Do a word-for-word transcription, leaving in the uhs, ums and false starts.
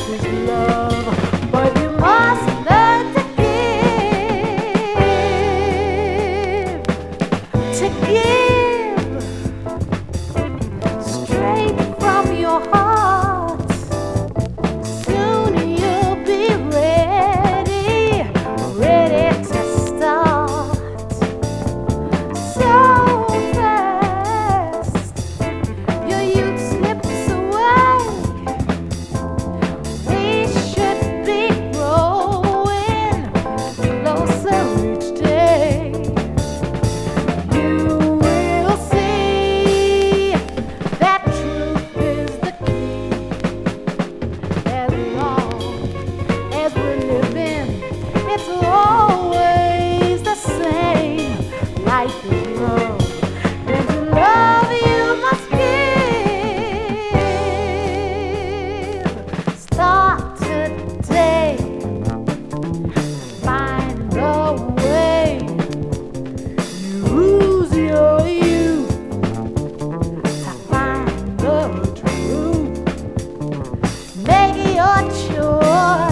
is love, but you must learn to give, to give straight from your heart. Soon you'll be ready, ready to start. So fast, your youth slips away. We should be growing closer each day. You will see that truth is the key. As long as we're living, it's always the same. Life is love, and to love you must give. Start today, find the way. Use your youth to find the truth. Make your choice.